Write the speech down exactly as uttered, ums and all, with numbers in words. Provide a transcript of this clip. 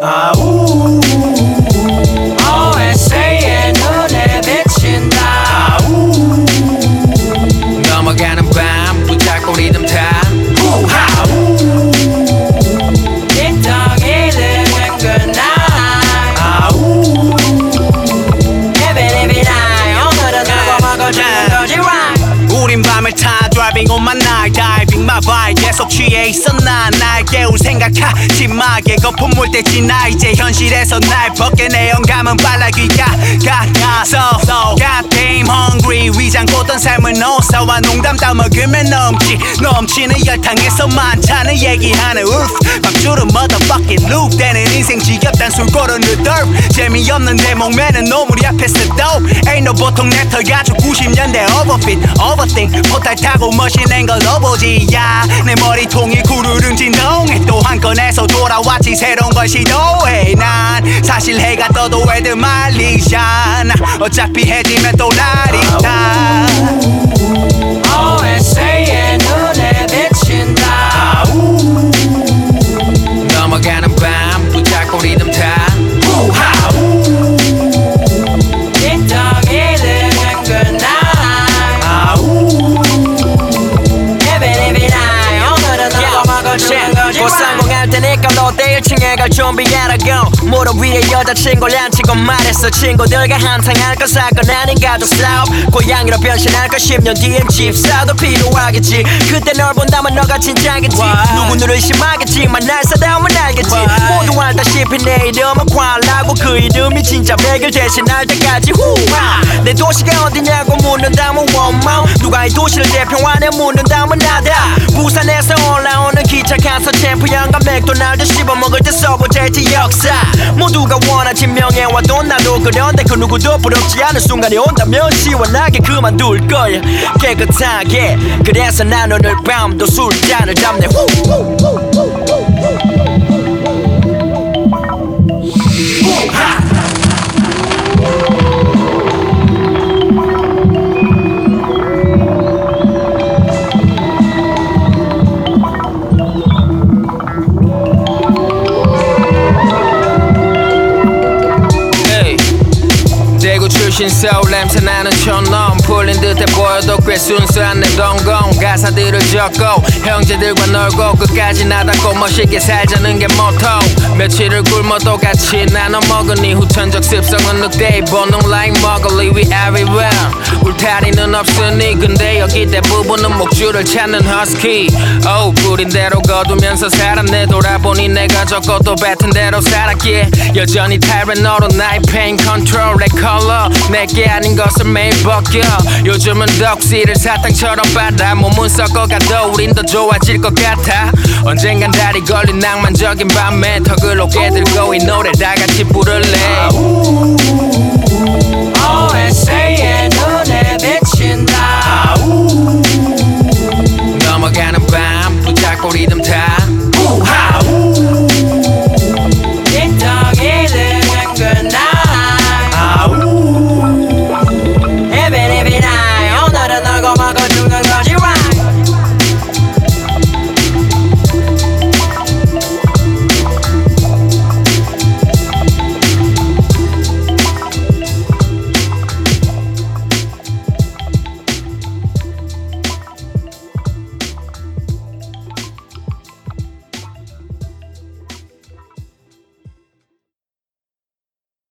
아우 오에스에이의 눈에 비친다. 아우 넘어가는 밤 붙잡고 리듬 타. 아우 틱톡이 living good night. 아우 에비리비 나이 오늘은 누가 먹어주는 거지 right. 우린 밤을 타 driving on my night diving my vibe 계속 취해 있어 난 날 깨울 생각하지 마 거품 물때 지나 이제 현실에서 날 벗겨내 영감은 빨라 귀가 가가서 so goddamn hungry 위장 꽂던 삶을 노사와 농담 다 먹으면 넘치 넘치는 열탕에서 많잖은 얘기하는 울프 박주름 motherfucking loop 되는 인생 지겹단 술 고르는 derp 재미없는 내 목매는 노물이 앞에서 dope ain't no 보통 랩터 가지고 구십 년대 overfit overthink 포탈 타고 머신낸 걸 넣어보지 야 내 머리통이 구르릉 진동해 또 한 건에서 돌아왔지 새로운 걸 시도해 난 사실 해가 떠도 애들 말리잖아 어차피 해지면 또 날이 다 오에스에이의 눈에 비친다. 아우 넘어가는 밤 붙잡고 리듬 타. 아우 틱톡이 living good night. 아우 에비리비 나이 오늘은 누가 먹어주는 거지 고상공할 테니까 롯데 일 층에 갈 준비하라고 무릎 위에 여자친구를 앉히고 말했어 친구들과 한탕할 건 사건 아닌 가족 싸움 고양이로 변신할까 십 년 뒤엔 집 사도 필요하겠지 그때 널 본다면 너가 진짜겠지 누구를 의심하겠지만 날 사다우면 알겠지 모두 알다시피 내 이름은 괄라고 그 이름이 진짜 매일 대신할 때까지 후하 내 도시가 어디냐고 묻는다면 원망 누가 이 도시를 대표하냐 묻는다면 나다 부산에서 올라오는 기차 가서 챔프 영감 맥도날드 씹어먹을 때 써보자지 역사 모두가 원하지 명예와 돈 나도 그런데 그 누구도 부럽지 않은 순간이 온다면 시원하게 그만둘 거야 깨끗하게 그래서 난 오늘 밤도 술잔을 잡네 출신 소울 냄새 나는 촌놈 풀린 듯해 보여도 꽤 순수한 내 동공 가사들을 적고 형제들과 놀고 끝까지 나답고 멋있게 살자는 게 모토 며칠을 굶어도 같이 나눠 먹은 이후 천적 습성은 늑대의 본능 like Mowgli we everywhere 울타리는 없으니 근데 여기 대부분은 목줄을 찾는 허스키 oh 뿌린 대로 거두면서 살았네 돌아보니 내가 적어도 뱉은 대로 살았기에 여전히 타이레노로 나의 pain control 내 컬러 내게 아닌 것을 매일 벗겨 요즘은 덕시를 사탕처럼 빨아 몸은 썩어가도 우린 더 좋아질 것 같아 언젠간 다리 걸린 낭만적인 밤에 턱을 높게 들고 이 노래 다 같이 부를래 아우 오에스에이의 눈에 비친다. 아우 넘어가는 밤 붙잡고 리듬 타.